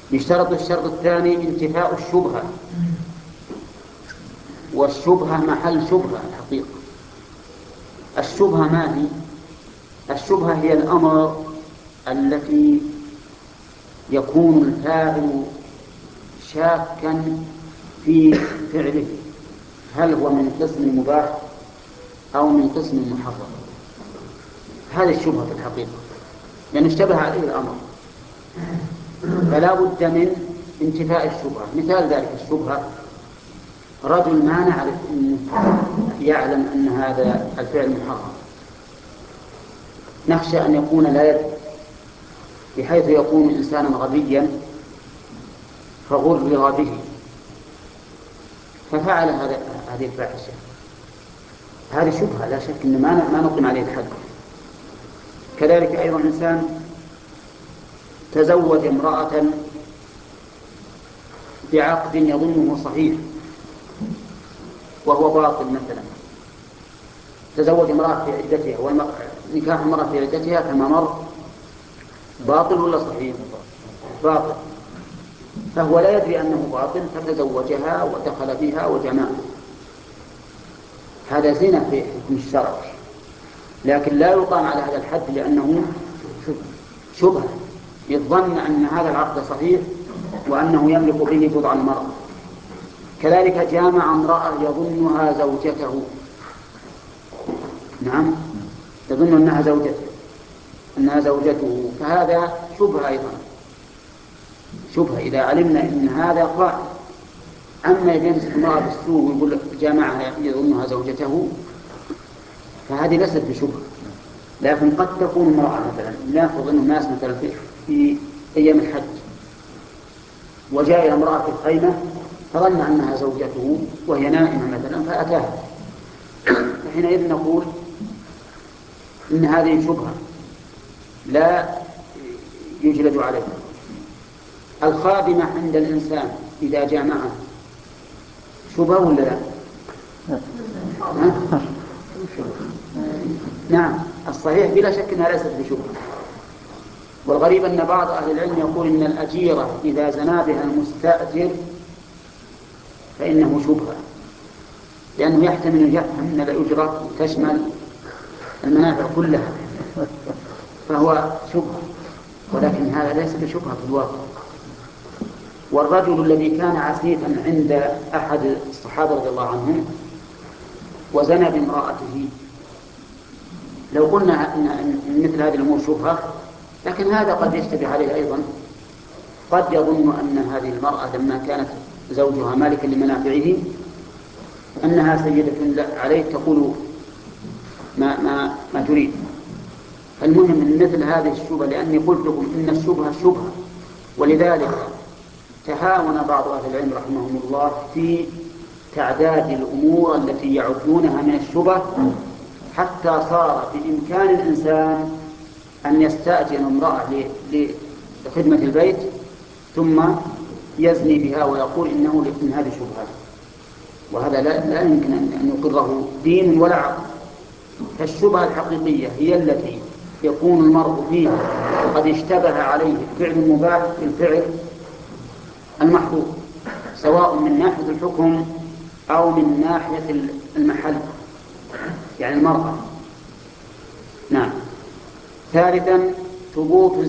يشترط الشرط الثاني انتفاء الشبهة، والشبهة محل شبهة الحقيقة. الشبهة ما هي؟ الشبهة هي الأمر التي يكون الفاعل شاكا في فعله، هل هو من قسم مباح أو من قسم محرم. هذه الشبهة في الحقيقة، لأن اشتبه عليه الأمر، فلا بد من انتفاء الشبهة. مثال ذلك الشبهة: رجل ما نعرف أنه يعلم أن هذا الفعل محرم، نخشى أن يكون لا يدري، بحيث يكون إنسانا غبيا فغرر به ففعل هذه الفاحشة. هذه شبهة لا شك أن ما نقيم عليه الحد. كذلك أيضا إنسان تزوج امرأة بعقد يظنه صحيح وهو باطل، مثلا تزوج امرأة في عدتها، ونكاح امرأة في عدتها كما مر باطل ولا صحيح؟ باطل، فهو لا يدري أنه باطل فتزوجها ودخل بها وجمعها. هذا زنا في حكم الشرع، لكن لا يقام على هذا الحد لأنه شبهة، يظن أن هذا العقد صحيح وأنه يملك به بضع المرأة. كذلك جامع امرأة يظنها زوجته، نعم يظن أنها زوجته، فهذا شبهة أيضا، شبهة إذا علمنا أن هذا قائم. أما إذا يمسك امرأة بالسوء ويقول جامعها يظنها زوجته فهذه ليست بشبهة. لكن قد تكون امرأة مثلا، لا نفرض أنه ناس مثلا في أيام الحج وجاء إلى امرأة في الخيمة فظن أنها زوجته وهي نائمة مثلا فأتاها، فحينئذ نقول إن هذه شبهة لا يجلد عليها. الخادمة عند الإنسان إذا جامعها شبهة ولا لا؟ نعم الصحيح بلا شك أنها ليست بشبهة. والغريب أن بعض أهل العلم يقول إن الأجيرة إذا زنا بها المستأجر فإنه شبهة، لأنه يحتمل أن يفهم أن الأجرة تشمل المنافع كلها فهو شبهة، ولكن هذا ليس بشبهة في الواقع. والرجل الذي كان عسيفا عند أحد الصحابة رضي الله عنهم وزنى بامرأته، لو قلنا أن مثل هذه الأمور شبهة، لكن هذا قد يشتبه عليه أيضا. قد يظن أن هذه المرأة لما كانت زوجها مالكا لمنافعه أنها سيدة عليه تقول ما تريد. المهم من مثل هذه الشبهة، لأني قلت لكم إن الشبهة شبهة، ولذلك تهاون بعض أهل العلم رحمهم الله في تعداد الأمور التي يعدونها من الشبه، حتى صار بإمكان الإنسان أن يستأجر امرأة لخدمة البيت ثم يزني بها ويقول إنه من هذه شبهة، وهذا لا يمكن أن يقره دين ولا عقل. فالشبهة الحقيقية هي التي يكون المرء فيها قد اشتبه عليه الفعل المباح في الفعل المحظور، سواء من ناحية الحكم أو من ناحية المحل، يعني المرأة. نعم. ثالثا ثبوت